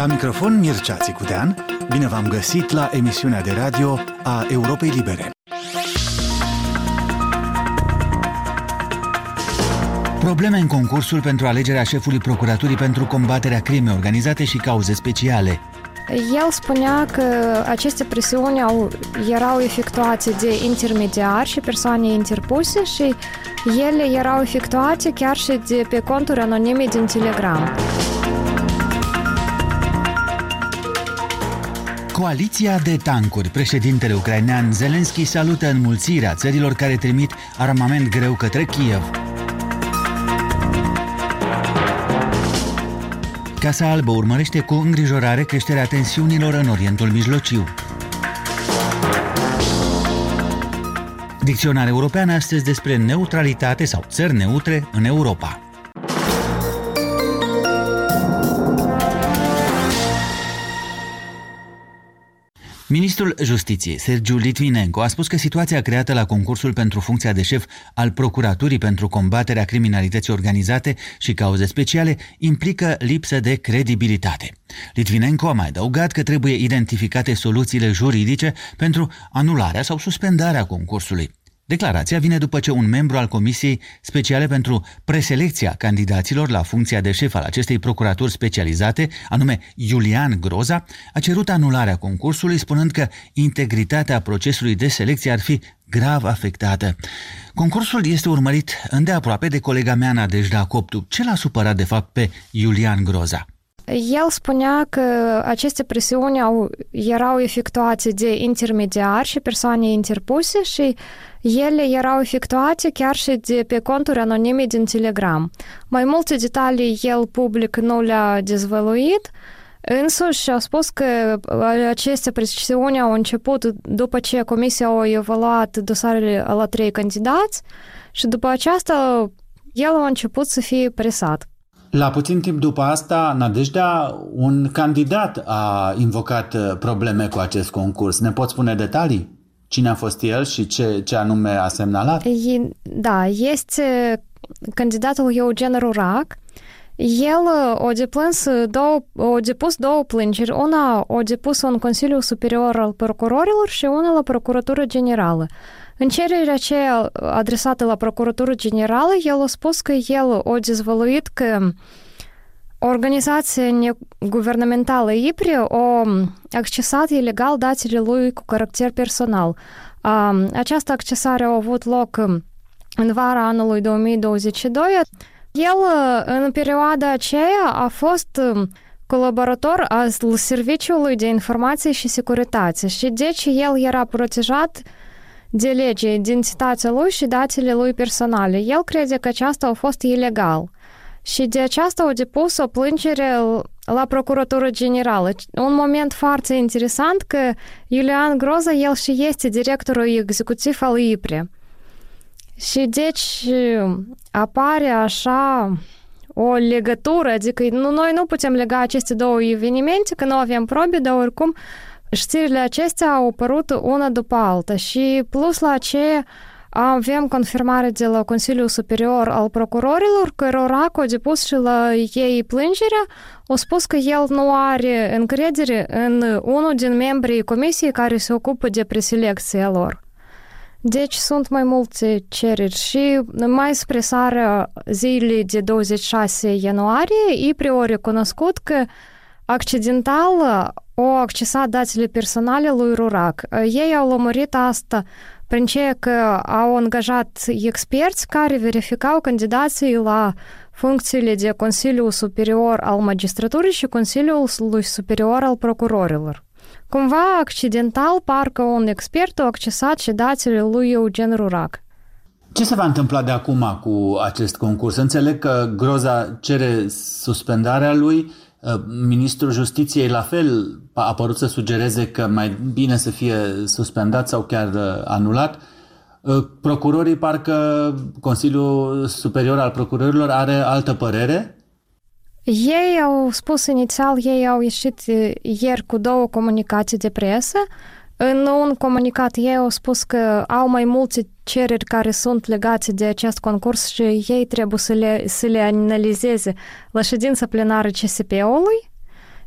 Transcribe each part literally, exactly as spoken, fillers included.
La microfon Mircea Țicudean, bine v-am găsit la emisiunea de radio a Europei Libere. Probleme în concursul pentru alegerea șefului Procuraturii pentru combaterea crimei organizate și cauze speciale. El spunea că aceste presiuni au, erau efectuate de intermediari și persoane interpuse și ele erau efectuate chiar și de pe conturi anonime din Telegram. Coaliția de tancuri. Președintele ucrainean Zelensky salută înmulțirea țărilor care trimit armament greu către Kiev. Casa Albă urmărește cu îngrijorare creșterea tensiunilor în Orientul Mijlociu. Dicționar european astăzi despre neutralitate sau țări neutre în Europa. Ministrul Justiției, Sergiu Litvinenko, a spus că situația creată la concursul pentru funcția de șef al Procuraturii pentru combaterea criminalității organizate și cauze speciale implică lipsă de credibilitate. Litvinenko a mai adăugat că trebuie identificate soluțiile juridice pentru anularea sau suspendarea concursului. Declarația vine după ce un membru al Comisiei Speciale pentru preselecția candidaților la funcția de șef al acestei procuraturi specializate, anume Iulian Groza, a cerut anularea concursului, spunând că integritatea procesului de selecție ar fi grav afectată. Concursul este urmărit îndeaproape de colega mea Nadejda Coptu. Ce l-a supărat de fapt pe Iulian Groza? El spunea că aceste presiuni au, erau efectuate de intermediari și persoane interpuse și ele erau efectuate chiar și de pe conturi anonime din Telegram. Mai multe detalii el public nu le-a dezvăluit, însuși a spus că aceste presiuni au început după ce comisia a evaluat dosarele la trei candidați și după aceasta el a început să fie presat. La puțin timp după asta, Nadejda, un candidat a invocat probleme cu acest concurs. Ne poți spune detalii? Cine a fost el și ce, ce anume a semnalat? Da, este candidatul Eugen Rurac. El a depus două, a depus două plângeri. Una a depus în Consiliul Superior al Procurorilor și una la Procuratura Generală. În cererea aceea adresată la Procuratura Generală, el a spus că el a dezvăluit că organizația neguvernamentală I P R I a accesat ilegal datele lui cu caracter personal. Această accesare a avut loc în vara anului două mii douăzeci și doi. El, în perioada aceea, a fost colaborator al Serviciului de Informație și Securitate și deci el era protejat de lege, identitatea lui și datele lui personale. El crede că aceasta a fost ilegal și de aceasta a depus o plângere la Procuratura Generală. Un moment foarte interesant că Iulian Groza, el și este directorul executiv al I P R I. Și deci apare așa o legătură, adică nu, noi nu putem lega aceste două evenimente, că nu avem probe, dar oricum știrile acestea au apărut una după alta și plus la aceea avem confirmare de la Consiliul Superior al Procurorilor că Rurac a depus și la ei plângerea, a spus că el nu are încredere în unul din membrii comisiei care se ocupă de preselecția lor. Deci sunt mai multe cereri și mai spre seara zilei de douăzeci și șase ianuarie, I P R I a recunoscut că accidental au accesat datele personale lui Rurac. Ei au lămurit asta prin ceea că au angajat experți care verificau candidații la funcțiile de Consiliul Superior al Magistraturii și Consiliul Superior al Procurorilor. Cumva, accidental, parcă un expert a accesat și datele lui Eugen Rurac. Ce se va întâmpla de acum cu acest concurs? Înțeleg că Groza cere suspendarea lui. Ministrul Justiției la fel a părut să sugereze că mai bine să fie suspendat sau chiar anulat. Procurorii, parcă Consiliul Superior al Procurorilor are altă părere? Ei au spus inițial, ei au ieșit ieri cu două comunicații de presă. În un comunicat ei au spus că au mai multe cereri care sunt legate de acest concurs și ei trebuie să le, să le analizeze la ședința plenară C S P-ului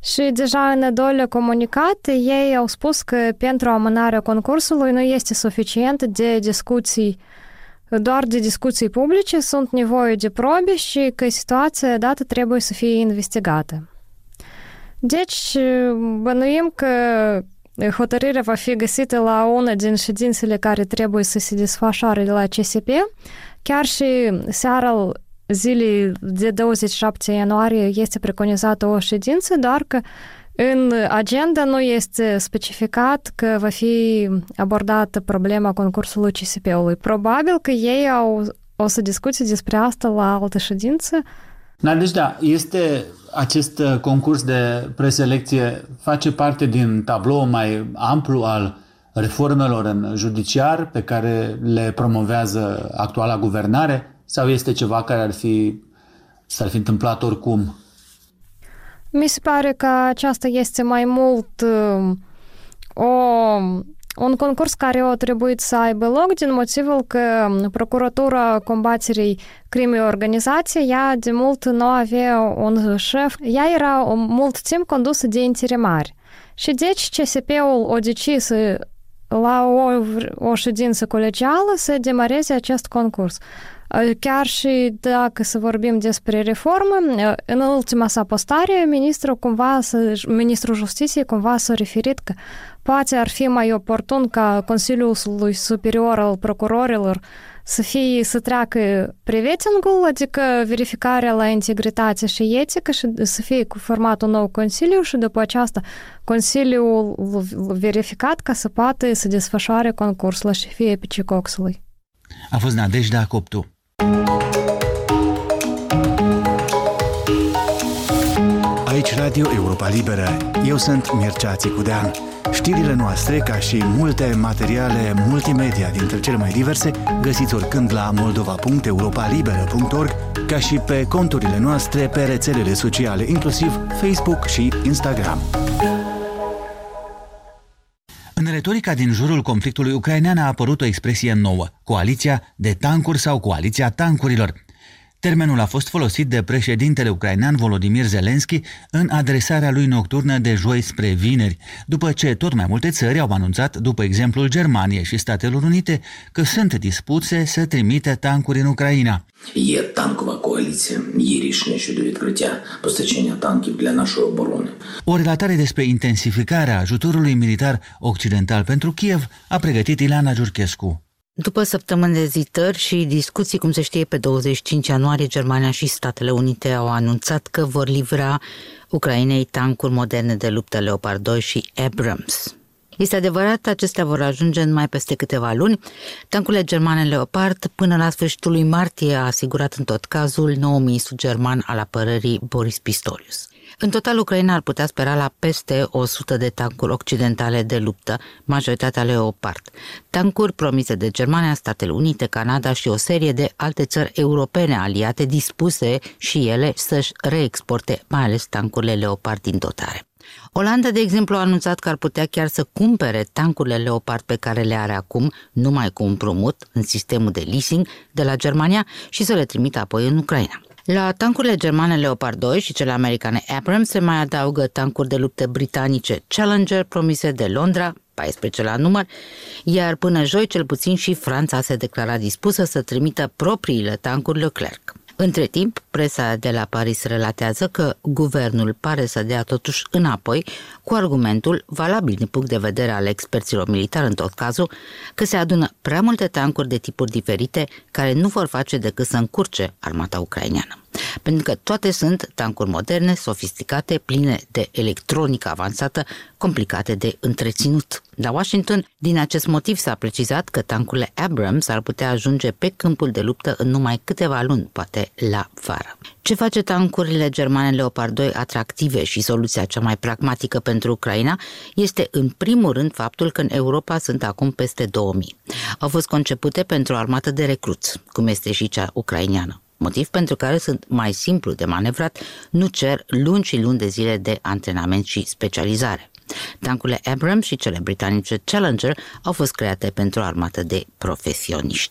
Și deja în al doilea comunicat, ei au spus că pentru amânarea concursului nu este suficient de discuții, doar de discuții publice, sunt nevoie de probe și că situația dată trebuie să fie investigată. Deci, bănuim că hotărârea va fi găsită la una din ședințele care trebuie să se desfășoare de la C S P. Chiar și seara zilei de douăzeci și șapte ianuarie este preconizată o ședință, doar că în agenda nu este specificat că va fi abordată problema concursului C S P-ului. Probabil că ei au, o să discute despre asta la altă ședință. Nadejda, este acest concurs de preselecție face parte din tablou mai amplu al reformelor în judiciar pe care le promovează actuala guvernare sau este ceva care ar fi, s-ar fi întâmplat oricum? Mi se pare că aceasta este mai mult uh, o, un concurs care a trebuit să aibă loc din motivul că Procuratura Combaterii Crimei Organizate, ea de mult nu avea un șef, ea era mult timp condusă de interimari. Și deci C S P-ul a decis la o, o ședință colegială să demareze acest concurs. Chiar și dacă să vorbim despre reformă, în ultima sa postare, ministrul, cumva, ministrul Justiției cumva s-a referit că poate ar fi mai oportun ca Consiliul Superior al Procurorilor să fie, să treacă pre-vetting-ul, adică verificarea la integritate și etică și să fie format un nou Consiliu și după aceasta Consiliul verificat ca să poată să desfășoare concursul și fie epicoxului. A fost Nadejda Coptu. Aici Radio Europa Liberă. Eu sunt Mircea Țicudean. Știrile noastre, ca și multe materiale multimedia dintre cele mai diverse, găsiți oricând la moldova punct europa liberă punct org, ca și pe conturile noastre pe rețelele sociale, inclusiv Facebook și Instagram. În retorica din jurul conflictului ucrainean a apărut o expresie nouă, coaliția de tancuri sau coaliția tancurilor. Termenul a fost folosit de președintele ucrainean Volodymyr Zelensky în adresarea lui nocturnă de joi spre vineri, după ce tot mai multe țări au anunțat, după exemplul Germaniei și Statelor Unite, că sunt dispuse să trimită tancuri în Ucraina. Є танкова коаліція, є рішення щодо відкриття постачання танків для нашої оборони. O relatare despre intensificarea ajutorului militar occidental pentru Kiev a pregătit Ileana Giurchescu. După săptămâni de ezitări și discuții, cum se știe, pe douăzeci și cinci ianuarie, Germania și Statele Unite au anunțat că vor livra Ucrainei tancuri moderne de luptă Leopard doi și Abrams. Este adevărat, acestea vor ajunge numai peste câteva luni. Tancurile germane Leopard până la sfârșitul lui martie a asigurat în tot cazul nou ministru german al apărării Boris Pistorius. În total, Ucraina ar putea spera la peste o sută de tancuri occidentale de luptă, majoritatea Leopard. Tancuri promise de Germania, Statele Unite, Canada și o serie de alte țări europene aliate dispuse și ele să-și reexporte mai ales tancurile Leopard din dotare. Olanda, de exemplu, a anunțat că ar putea chiar să cumpere tancurile Leopard pe care le are acum, numai cu împrumut, în sistemul de leasing de la Germania și să le trimită apoi în Ucraina. La tancurile germane Leopard doi și cele americane Abrams se mai adaugă tancuri de luptă britanice Challenger promise de Londra, paisprezece la număr, iar până joi cel puțin și Franța se declara dispusă să trimită propriile tancuri Leclerc. Între timp, presa de la Paris relatează că guvernul pare să dea totuși înapoi cu argumentul, valabil din punct de vedere al experților militari în tot cazul, că se adună prea multe tancuri de tipuri diferite care nu vor face decât să încurce armata ucraineană. Pentru că toate sunt tancuri moderne, sofisticate, pline de electronică avansată, complicate de întreținut. La Washington, din acest motiv s-a precizat că tancurile Abrams ar putea ajunge pe câmpul de luptă în numai câteva luni, poate la vară. Ce face tancurile germane Leopard doi atractive și soluția cea mai pragmatică pentru Ucraina este în primul rând faptul că în Europa sunt acum peste două mii. Au fost concepute pentru o armată de recruți, cum este și cea ucraineană. Motiv pentru care sunt mai simplu de manevrat, nu cer luni și luni de zile de antrenament și specializare. Tancurile Abrams și cele britanice Challenger au fost create pentru o armată de profesioniști.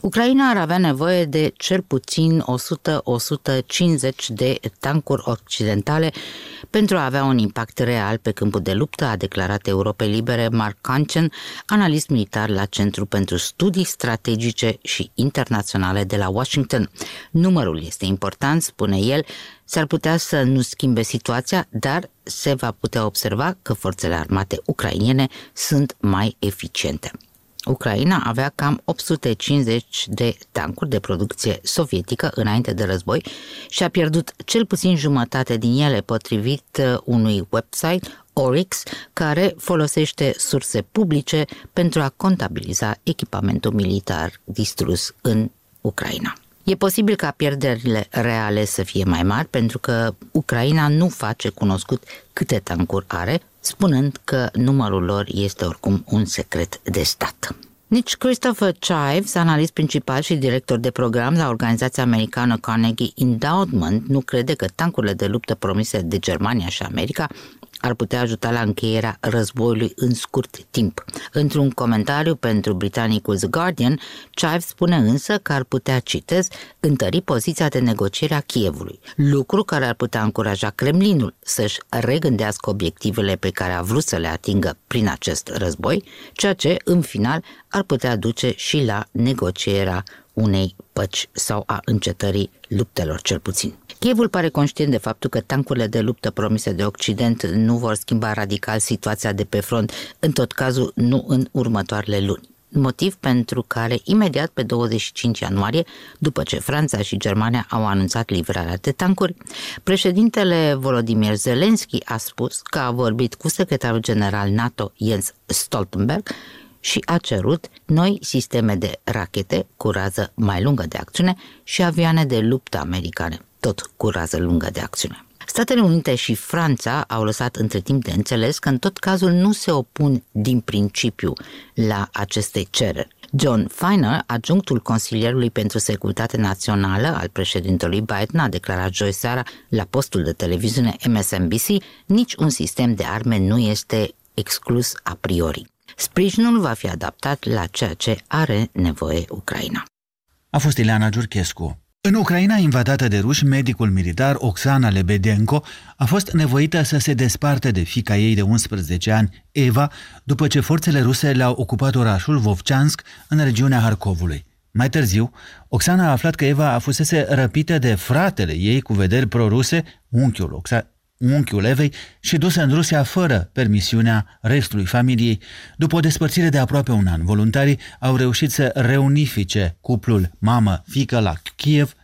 Ucraina ar avea nevoie de cel puțin o sută - o sută cincizeci de tancuri occidentale pentru a avea un impact real pe câmpul de luptă, a declarat Europei Libere Mark Kanchen, analist militar la Centrul pentru Studii Strategice și Internaționale de la Washington. Numărul este important, spune el, s-ar putea să nu schimbe situația, dar se va putea observa că forțele armate ucrainene sunt mai eficiente. Ucraina avea cam opt sute cincizeci de tancuri de producție sovietică înainte de război și a pierdut cel puțin jumătate din ele, potrivit unui website, Oryx, care folosește surse publice pentru a contabiliza echipamentul militar distrus în Ucraina. E posibil ca pierderile reale să fie mai mari pentru că Ucraina nu face cunoscut câte tancuri are, spunând că numărul lor este oricum un secret de stat. Nici Christopher Chives, analist principal și director de program la organizația americană Carnegie Endowment, nu crede că tancurile de luptă promise de Germania și America ar putea ajuta la încheierea războiului în scurt timp. Într-un comentariu pentru britanicul The Guardian, Chives spune însă că ar putea, citez, întări poziția de negociere a Kievului, lucru care ar putea încuraja Kremlinul să-și regândească obiectivele pe care a vrut să le atingă prin acest război, ceea ce, în final, ar putea duce și la negocierea unei păci sau a încetării luptelor, cel puțin. Kievul pare conștient de faptul că tancurile de luptă promise de Occident nu vor schimba radical situația de pe front, în tot cazul nu în următoarele luni. Motiv pentru care, imediat pe douăzeci și cinci ianuarie, după ce Franța și Germania au anunțat livrarea de tancuri, președintele Volodymyr Zelensky a spus că a vorbit cu secretarul general NATO Jens Stoltenberg și a cerut noi sisteme de rachete cu rază mai lungă de acțiune și avioane de luptă americane, tot cu rază lungă de acțiune. Statele Unite și Franța au lăsat între timp de înțeles că în tot cazul nu se opun din principiu la aceste cereri. John Feiner, adjunctul consilierului pentru securitate națională al președintelui Biden, a declarat joi seara la postul de televiziune M S N B C, nici un sistem de arme nu este exclus a priori. Sprijinul va fi adaptat la ceea ce are nevoie Ucraina. A fost Ileana Giurchescu. În Ucraina invadată de ruși, medicul militar Oksana Lebedenko a fost nevoită să se desparte de fiica ei de unsprezece ani, Eva, după ce forțele ruse le-au ocupat orașul Vovchansk în regiunea Harkovului. Mai târziu, Oksana a aflat că Eva a fusese răpită de fratele ei cu vederi proruse, unchiul Oksana, unchiul Evei, și dusă în Rusia fără permisiunea restului familiei. După o despărțire de aproape un an, voluntarii au reușit să reunifice cuplul mamă-fică la Kiev.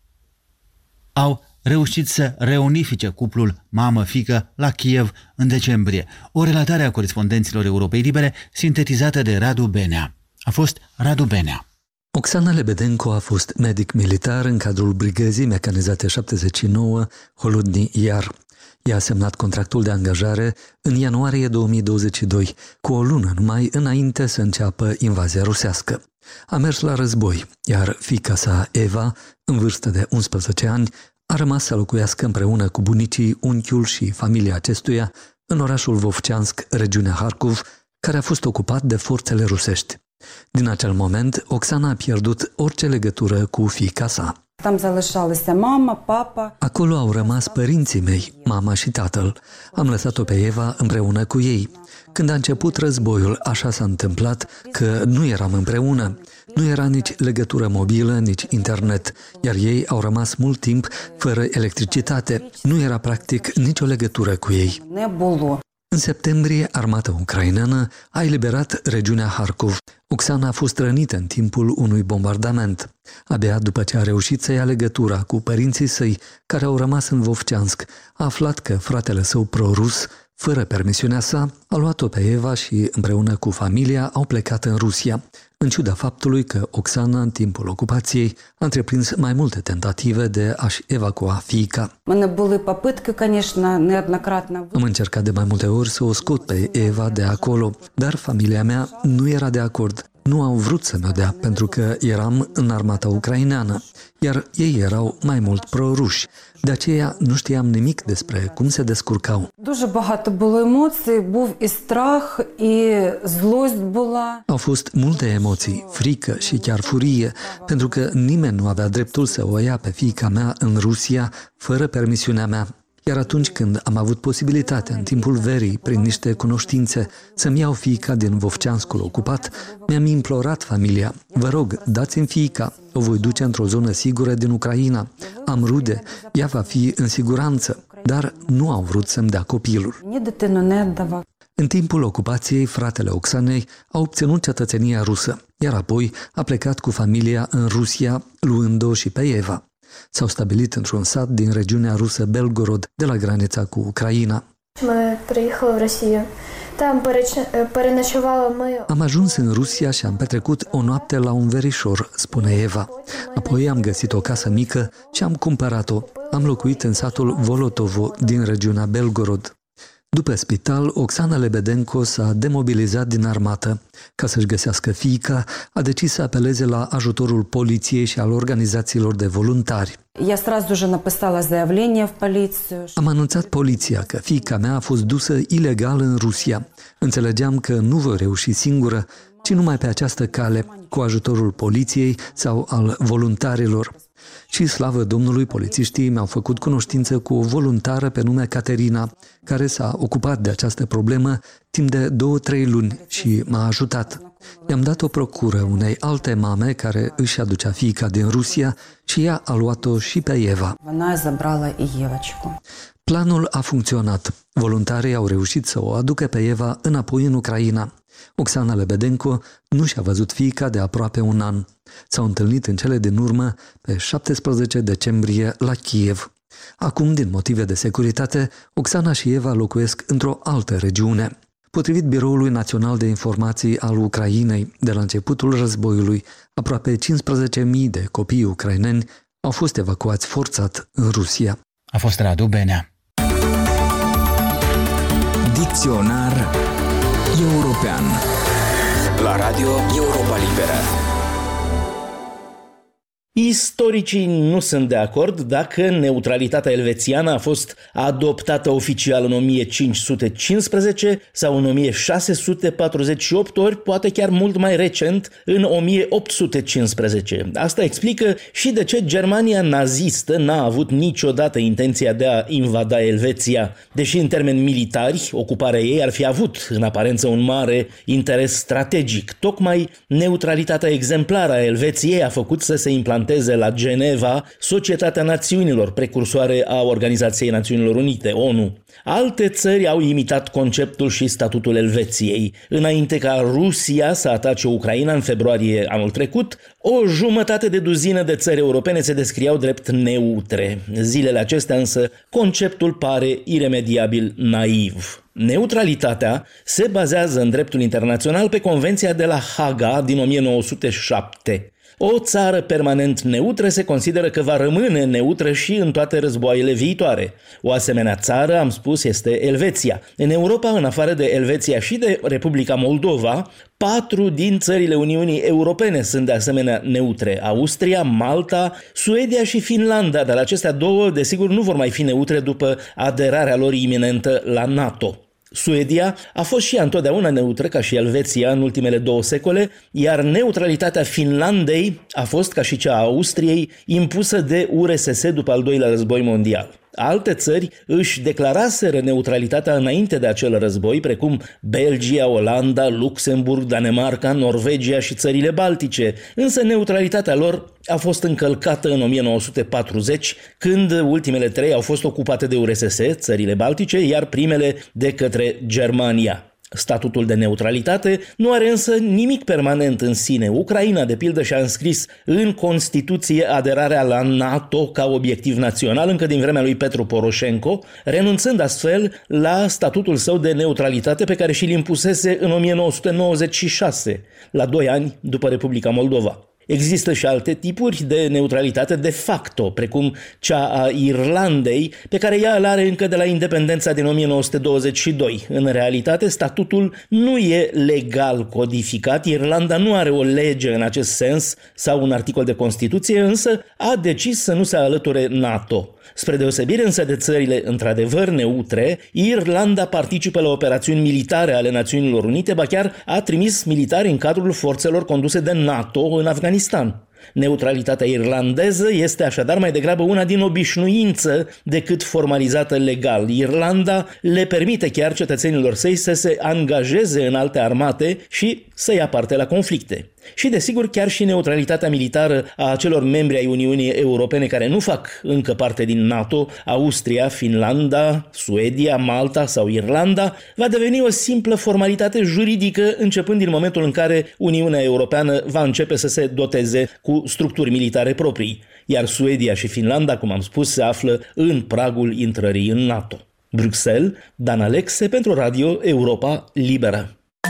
Au reușit să reunifice cuplul mamă-fică la Kiev în decembrie. O relatare a corespondenților Europei Libere sintetizată de Radu Benea. A fost Radu Benea. Oksana Lebedenko a fost medic militar în cadrul brigăzii mecanizate șaptezeci și nouă Holodny Iar. Ea a semnat contractul de angajare în ianuarie două mii douăzeci și doi, cu o lună numai înainte să înceapă invazia rusească. A mers la război, iar fiica sa, Eva, în vârstă de unsprezece ani, a rămas să locuiască împreună cu bunicii, unchiul și familia acestuia în orașul Vovchansk, regiunea Harkov, care a fost ocupat de forțele rusești. Din acel moment, Oksana a pierdut orice legătură cu fiica sa. Acolo au rămas părinții mei, mama și tatăl. Am lăsat-o pe Eva împreună cu ei. Când a început războiul, așa s-a întâmplat că nu eram împreună. Nu era nici legătură mobilă, nici internet, iar ei au rămas mult timp fără electricitate. Nu era practic nicio legătură cu ei. În septembrie, armata ucraineană a eliberat regiunea Harkov. Oksana a fost rănită în timpul unui bombardament. Abia după ce a reușit să ia legătura cu părinții săi, care au rămas în Vovchansk, a aflat că fratele său pro-rus, fără permisiunea sa, a luat-o pe Eva și, împreună cu familia, au plecat în Rusia, în ciuda faptului că Oksana, în timpul ocupației, a întreprins mai multe tentative de a-și evacua fiica. Am încercat de mai multe ori să o scot pe Eva de acolo, dar familia mea nu era de acord. nu au vrut să mi-o dea pentru că eram în armata ucraineană, iar ei erau mai mult pro-ruși. De aceea nu știam nimic despre cum se descurcau. Дуже багато було емоцій, був і страх, і злость була. Au fost multe emoții, frică și chiar furie, pentru că nimeni nu avea dreptul să o ia pe fiica mea în Rusia fără permisiunea mea. Iar atunci când am avut posibilitatea, în timpul verii, prin niște cunoștințe, să-mi iau fiica din Vovceanskul ocupat, mi-am implorat familia: vă rog, dați-mi fiica, o voi duce într-o zonă sigură din Ucraina. Am rude, ea va fi în siguranță, dar nu au vrut să-mi dea copilul. În timpul ocupației, fratele Oxanei a obținut cetățenia rusă, iar apoi a plecat cu familia în Rusia, luând-o și pe Eva. S-au stabilit într-un sat din regiunea rusă Belgorod, de la granița cu Ucraina. Am ajuns în Rusia și am petrecut o noapte la un verișor, spune Eva. Apoi am găsit o casă mică și am cumpărat-o. Am locuit în satul Volotovo din regiunea Belgorod. După spital, Oksana Lebedenko s-a demobilizat din armată. Ca să-și găsească fiica, a decis să apeleze la ajutorul poliției și al organizațiilor de voluntari. Am anunțat poliția că fiica mea a fost dusă ilegal în Rusia. Înțelegeam că nu voi reuși singură, ci numai pe această cale, cu ajutorul poliției sau al voluntarilor. Și slavă Domnului, polițiștii mi-au făcut cunoștință cu o voluntară pe nume Caterina, care s-a ocupat de această problemă timp de două-trei luni și m-a ajutat. I-am dat o procură unei alte mame care își aducea fiica din Rusia și ea a luat-o și pe Eva. Planul a funcționat. Voluntarii au reușit să o aducă pe Eva înapoi în Ucraina. Oksana Lebedenko nu și-a văzut fiica de aproape un an. S-au întâlnit în cele din urmă pe șaptesprezece decembrie la Kiev. Acum, din motive de securitate, Oksana și Eva locuiesc într-o altă regiune. Potrivit Biroului Național de Informații al Ucrainei, de la începutul războiului, aproape cincisprezece mii de copii ucraineni au fost evacuați forțat în Rusia. A fost Radu Benea. Dicționar european la Radio Europa Liberă. Istoricii nu sunt de acord dacă neutralitatea elvețiană a fost adoptată oficial în o mie cinci sute cincisprezece sau în o mie șase sute patruzeci și opt, ori poate chiar mult mai recent, în o mie opt sute cincisprezece. Asta explică și de ce Germania nazistă n-a avut niciodată intenția de a invada Elveția, deși în termeni militari ocuparea ei ar fi avut în aparență un mare interes strategic. Tocmai neutralitatea exemplară a Elveției a făcut să se implanteze la Geneva Societatea Națiunilor, precursoare a Organizației Națiunilor Unite, O N U. Alte țări au imitat conceptul și statutul Elveției. Înainte ca Rusia să atace Ucraina în februarie anul trecut, o jumătate de duzină de țări europene se descriau drept neutre. Zilele acestea însă conceptul pare iremediabil naiv. Neutralitatea se bazează în dreptul internațional pe Convenția de la Haga din o mie nouă sute șapte. O țară permanent neutră se consideră că va rămâne neutră și în toate războaiele viitoare. O asemenea țară, am spus, este Elveția. În Europa, în afară de Elveția și de Republica Moldova, patru din țările Uniunii Europene sunt de asemenea neutre: Austria, Malta, Suedia și Finlanda, dar acestea două, desigur, nu vor mai fi neutre după aderarea lor iminentă la NATO. Suedia a fost și ea întotdeauna neutră, ca și Elveția, în ultimele două secole, iar neutralitatea Finlandei a fost, ca și cea a Austriei, impusă de U R S S după al doilea război mondial. Alte țări își declaraseră neutralitatea înainte de acel război, precum Belgia, Olanda, Luxemburg, Danemarca, Norvegia și țările Baltice, însă neutralitatea lor a fost încălcată în o mie nouă sute patruzeci, când ultimele trei au fost ocupate de U R S S, țările Baltice, iar primele de către Germania. Statutul de neutralitate nu are însă nimic permanent în sine. Ucraina, de pildă, și-a înscris în Constituție aderarea la NATO ca obiectiv național încă din vremea lui Petru Poroșenko, renunțând astfel la statutul său de neutralitate pe care și-l impusese în o mie nouă sute nouăzeci și șase, la doi ani după Republica Moldova. Există și alte tipuri de neutralitate de facto, precum cea a Irlandei, pe care ea îl are încă de la independența din o mie nouă sute douăzeci și doi. În realitate, statutul nu e legal codificat, Irlanda nu are o lege în acest sens sau un articol de Constituție, însă a decis să nu se alăture NATO. Spre deosebire însă de țările într-adevăr neutre, Irlanda participă la operațiuni militare ale Națiunilor Unite, ba chiar a trimis militari în cadrul forțelor conduse de NATO în Afganistan. Neutralitatea irlandeză este așadar mai degrabă una din obișnuință decât formalizată legal. Irlanda le permite chiar cetățenilor săi să se angajeze în alte armate și să ia parte la conflicte. Și desigur chiar și neutralitatea militară a acelor membri ai Uniunii Europene care nu fac încă parte din NATO, Austria, Finlanda, Suedia, Malta sau Irlanda, va deveni o simplă formalitate juridică începând din momentul în care Uniunea Europeană va începe să se doteze cu structuri militare proprii, iar Suedia și Finlanda, cum am spus, se află în pragul intrării în NATO. Bruxelles, Dan Alexe pentru Radio Europa Liberă.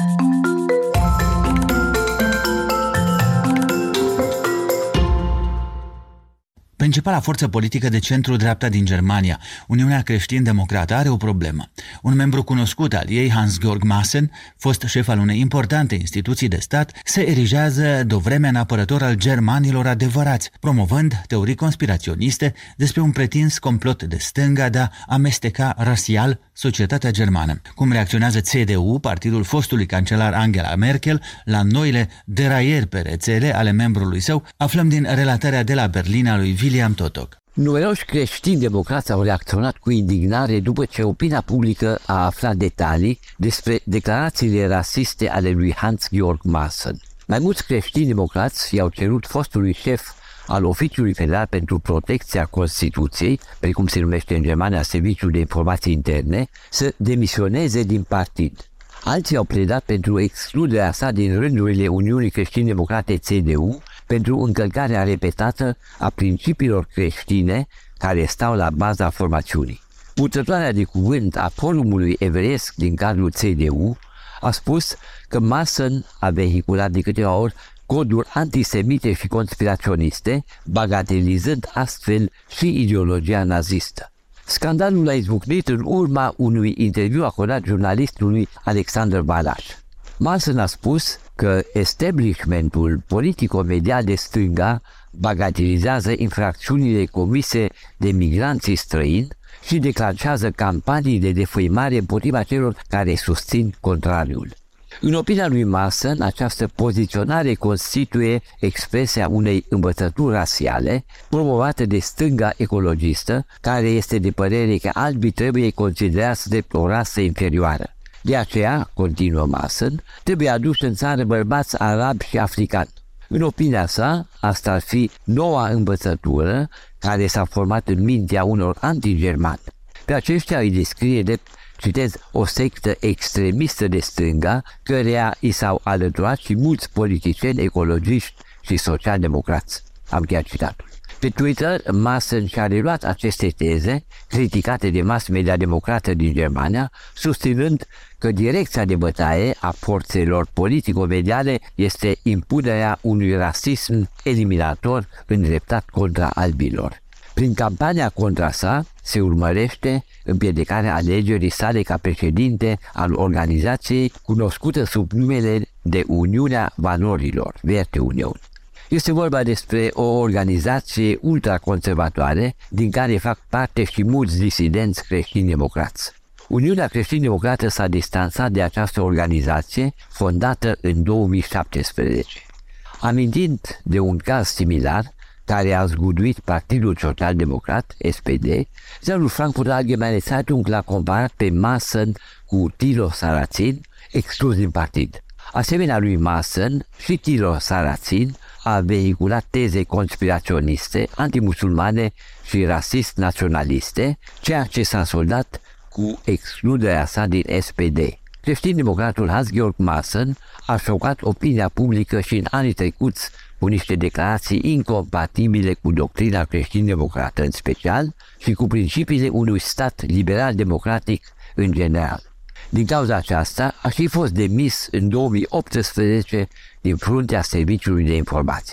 Principala forță politică de centru-dreapta din Germania, Uniunea Creștin-Democrată, are o problemă. Un membru cunoscut al ei, Hans-Georg Maassen, fost șef al unei importante instituții de stat, se erigează de o vreme în apărător al germanilor adevărați, promovând teorii conspiraționiste despre un pretins complot de stânga de a amesteca rasial societatea germană. Cum reacționează C D U, partidul fostului cancelar Angela Merkel, la noile deraieri pe rețele ale membrului său, aflăm din relatarea de la Berlin a lui William Totok. Numeroși creștini democrați au reacționat cu indignare după ce opinia publică a aflat detalii despre declarațiile rasiste ale lui Hans-Georg Maassen. Mai mulți creștini democrați i-au cerut fostului șef al Oficiului Federal pentru Protecția Constituției, precum se numește în Germania Serviciul de Informații Interne, să demisioneze din partid. Alții au pledat pentru excluderea sa din rândurile Uniunii Creștine-Democrate C D U pentru încălcarea repetată a principiilor creștine care stau la baza formațiunii. Purtătoarea de cuvânt a forumului evreiesc din cadrul C D U a spus că Maassen a vehiculat de câteva ori coduri antisemite și conspiraționiste, bagatelizând astfel și ideologia nazistă. Scandalul a izbucnit în urma unui interviu acordat jurnalistului Alexander Balaș. Maassen a spus că establishmentul politico-medial de stânga bagatelizează infracțiunile comise de migranții străini și declanșează campanii de defăimare împotriva celor care susțin contrariul. În opinia lui Maassen, această poziționare constituie expresia unei învățături rasiale promovate de stânga ecologistă, care este de părere că albii trebuie considerați drept o rasă inferioară. De aceea, continuă Maassen, trebuie aduși în țară bărbați arabi și africani. În opinia sa, asta ar fi noua învățătură care s-a format în mintea unor antigermani. Pe aceștia îi descrie drept, citez, o sectă extremistă de stânga, căreia i s-au alăturat și mulți politicieni ecologiști și social-democrați. Am chiar citatul. Pe Twitter, Maassen și-a reluat aceste teze, criticate de mass media democrată din Germania, susținând că direcția de bătaie a forțelor politico-mediale este impunerea unui rasism eliminator îndreptat contra albilor. Prin campania contra sa se urmărește împiedicarea alegerii sale ca președinte al organizației cunoscută sub numele de Uniunea Valorilor, Werte Union. Este vorba despre o organizație ultraconservatoare din care fac parte și mulți disidenți creștini-democrați. Uniunea Creștin-Democrată s-a distanțat de această organizație fondată în două mii șaptesprezece. Amintind de un caz similar care a zguduit Partidul Social-Democrat, S P D, ziarul Frankfurter Allgemeine Zeitung l-a comparat pe Maassen cu Thilo Sarrazin, exclus din partid. Asemenea lui Maassen, și Thilo Sarrazin a vehiculat teze conspiraționiste, antimusulmane și rasist-naționaliste, ceea ce s-a soldat cu excluderea sa din S P D. Creștin-democratul Hans-Georg Maassen a șocat opinia publică și în anii trecuți cu niște declarații incompatibile cu doctrina creștin-democrată în special și cu principiile unui stat liberal-democratic în general. Din cauza aceasta a și fost demis în două mii optsprezece din fruntea Serviciului de Informații.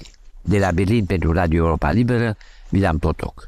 De la Berlin pentru Radio Europa Liberă, Milan Potoc.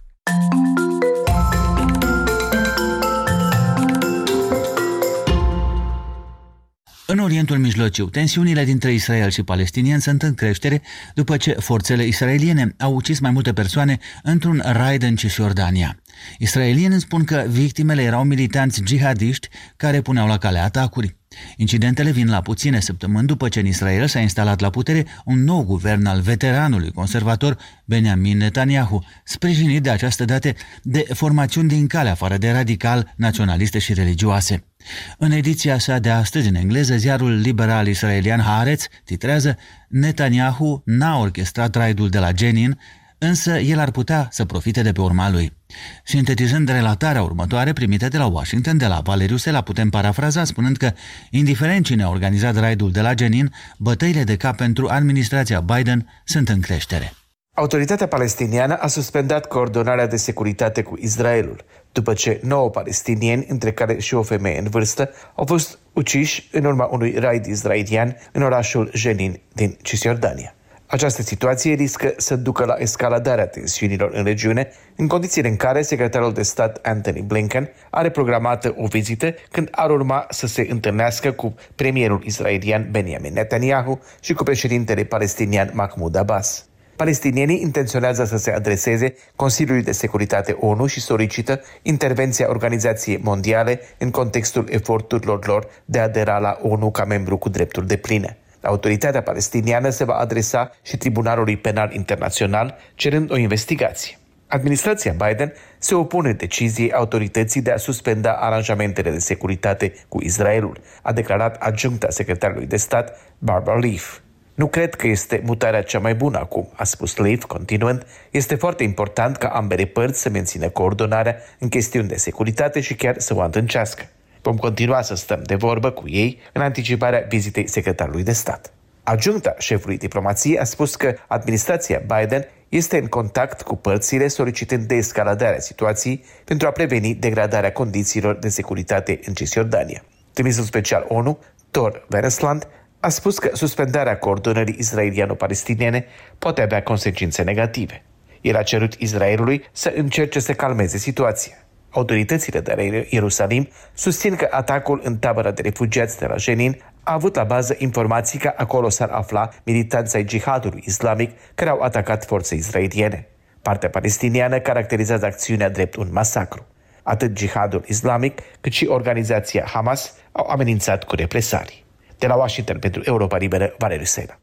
În Orientul Mijlociu, tensiunile dintre Israel și palestinieni sunt în creștere după ce forțele israeliene au ucis mai multe persoane într-un raid în Cisjordania. Israelienii spun că victimele erau militanți jihadiști care puneau la cale atacuri. Incidentele vin la puține săptămâni după ce în Israel s-a instalat la putere un nou guvern al veteranului conservator Benjamin Netanyahu, sprijinit de această dată de formațiuni din calea afară de radical, naționaliste și religioase. În ediția sa de astăzi în engleză, ziarul liberal israelian Haaretz titrează "Netanyahu n-a orchestrat raidul de la Jenin, însă el ar putea să profite de pe urma lui." Sintetizând relatarea următoare primită de la Washington de la Valeriu Sela, putem parafraza spunând că, indiferent cine a organizat raidul de la Jenin, bătăile de cap pentru administrația Biden sunt în creștere. Autoritatea palestiniană a suspendat coordonarea de securitate cu Israelul, după ce nouă palestinieni, între care și o femeie în vârstă, au fost uciși în urma unui raid israelian în orașul Jenin din Cisjordania. Această situație riscă să ducă la escaladarea tensiunilor în regiune, în condițiile în care secretarul de stat Antony Blinken are programată o vizită când ar urma să se întâlnească cu premierul israelian Benjamin Netanyahu și cu președintele palestinian Mahmoud Abbas. Palestinienii intenționează să se adreseze Consiliului de Securitate O N U și solicită intervenția Organizației Mondiale în contextul eforturilor lor de a adera la O N U ca membru cu drepturi depline. Autoritatea palestiniană se va adresa și Tribunalului Penal Internațional cerând o investigație. Administrația Biden se opune deciziei autorității de a suspenda aranjamentele de securitate cu Israelul, a declarat adjuncta secretarului de stat Barbara Leaf. "Nu cred că este mutarea cea mai bună acum", a spus Leaf, continuând, "este foarte important ca ambele părți să mențină coordonarea în chestiuni de securitate și chiar să o întâncească. Vom continua să stăm de vorbă cu ei în anticiparea vizitei secretarului de stat." Adjuncta șefului diplomației a spus că administrația Biden este în contact cu părțile solicitând deescaladarea situației pentru a preveni degradarea condițiilor de securitate în Cisjordania. Trimisul special O N U, Thor Veresland, a spus că suspendarea coordonării israeliano-palestiniene poate avea consecințe negative. El a cerut Israelului să încerce să calmeze situația. Autoritățile de la Ierusalim susțin că atacul în tabăra de refugiați de la Jenin a avut la bază informații că acolo s-ar afla militanții ai jihadului islamic care au atacat forțe israeliene. Partea palestiniană caracterizează acțiunea drept un masacru. Atât jihadul islamic cât și organizația Hamas au amenințat cu represalii. De la Washington pentru Europa Liberă, Valeriu Sela.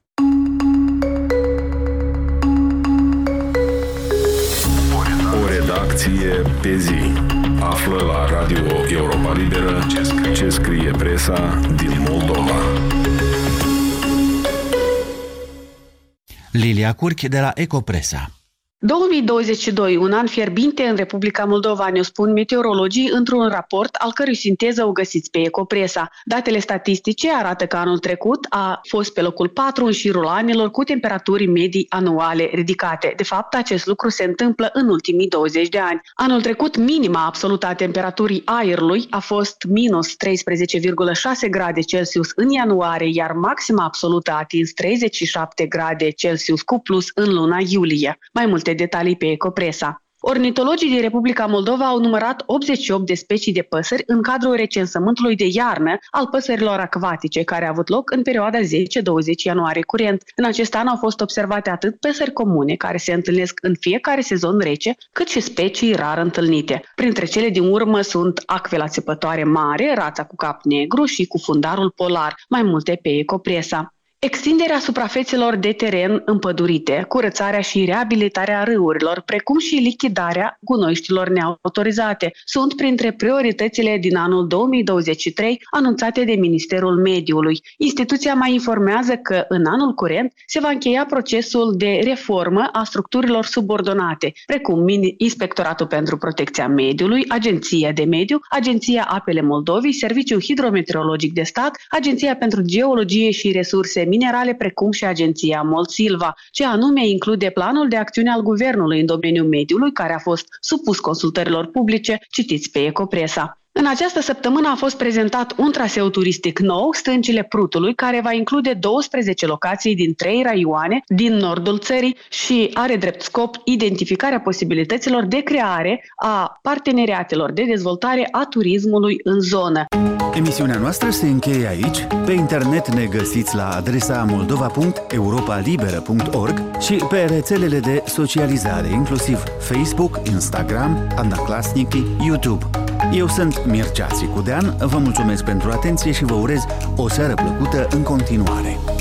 O redacție pe zi. Află la Radio Europa Liberă ce scrie presa din Moldova. Lilia Curchi de la Ecopresa. două mii douăzeci și doi, un an fierbinte în Republica Moldova, ne spun meteorologii într-un raport al cărui sinteză o găsiți pe Ecopresa. Datele statistice arată că anul trecut a fost pe locul patru în șirul anilor cu temperaturi medii anuale ridicate. De fapt, acest lucru se întâmplă în ultimii douăzeci de ani. Anul trecut, minima absolută a temperaturii aerului a fost minus treisprezece virgulă șase grade Celsius în ianuarie, iar maxima absolută a atins treizeci și șapte grade Celsius cu plus în luna iulie. Mai multe detalii pe Ecopresa. Ornitologii din Republica Moldova au numărat optzeci și opt de specii de păsări în cadrul recensământului de iarnă al păsărilor acvatice, care a avut loc în perioada zece douăzeci ianuarie curent. În acest an au fost observate atât păsări comune, care se întâlnesc în fiecare sezon rece, cât și specii rar întâlnite. Printre cele din urmă sunt acvela țepătoare mare, rața cu cap negru și cu fundarul polar. Mai multe pe Ecopresa. Extinderea suprafețelor de teren împădurite, curățarea și reabilitarea râurilor, precum și lichidarea gunoiștilor neautorizate, sunt printre prioritățile din anul două mii douăzeci și trei anunțate de Ministerul Mediului. Instituția mai informează că în anul curent se va încheia procesul de reformă a structurilor subordonate, precum Inspectoratul pentru Protecția Mediului, Agenția de Mediu, Agenția Apele Moldovei, Serviciul Hidrometeorologic de Stat, Agenția pentru Geologie și Resurse Minerale, precum și Agenția Molsilva, ce anume include planul de acțiune al Guvernului în domeniul mediului, care a fost supus consultărilor publice, citiți pe Ecopresa. În această săptămână a fost prezentat un traseu turistic nou, Stâncile Prutului, care va include douăsprezece locații din trei raioane din nordul țării și are drept scop identificarea posibilităților de creare a parteneriatelor de dezvoltare a turismului în zonă. Emisiunea noastră se încheie aici. Pe internet ne găsiți la adresa moldova punct europa liberă punct org și pe rețelele de socializare, inclusiv Facebook, Instagram, Odnoklassniki, YouTube. Eu sunt Mircea Țicudean, vă mulțumesc pentru atenție și vă urez o seară plăcută în continuare.